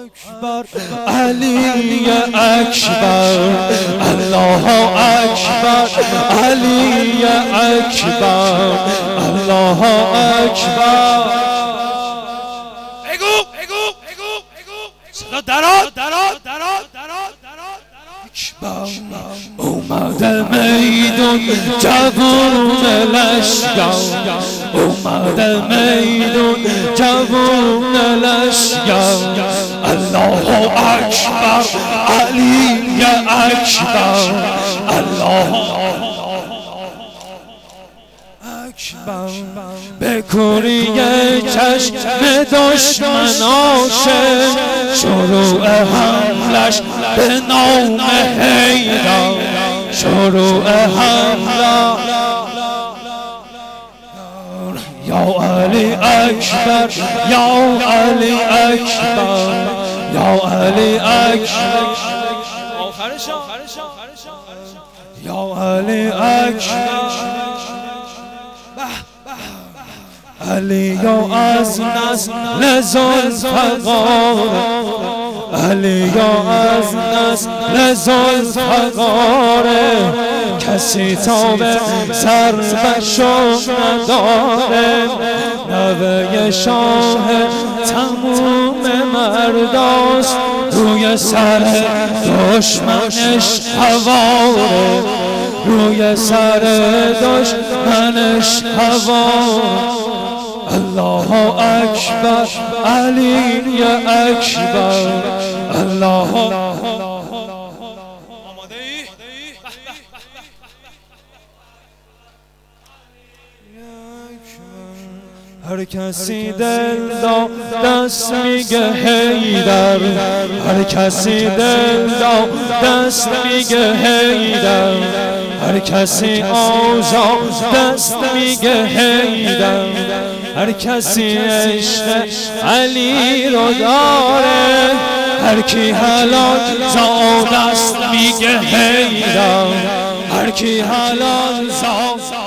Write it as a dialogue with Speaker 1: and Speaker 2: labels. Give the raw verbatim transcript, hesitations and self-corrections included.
Speaker 1: اکبر علی اکبر الله اکبر علی اکبر الله اکبر.
Speaker 2: بگو بگو بگو بگو صدا درات درات درات درات
Speaker 1: اکبر اومده میدون جوون لشگر، اومده میدون جوون لشگر. الله اکبر علی اکبر الله اکبر. به کوریه چشم دشمناشه شروع حملش به نام حیدر، شروع حمله یا علی اکبر یا علی اکبر یا علی اکبر یا علی اکبر. علی یا از نسل ذوالفقار، علی یا از نسل ذوالفقار. کسی تا به سر بشو نداره، نوه شاه تموم مرداست. روی سر دشمنش هواره، روی سر دشمنش هواره. الله اکبر علی اکبر الله.
Speaker 2: آماده ای؟
Speaker 1: هر کسی دل دا دست میگه حیدر، هر کسی دل دا دست میگه حیدر. هر کسی آزاد دست میگه حیدر، هر کسی عشق علی رو داره. هر کی حلال زاد دست میگه حیدر، هر کی حلال زاد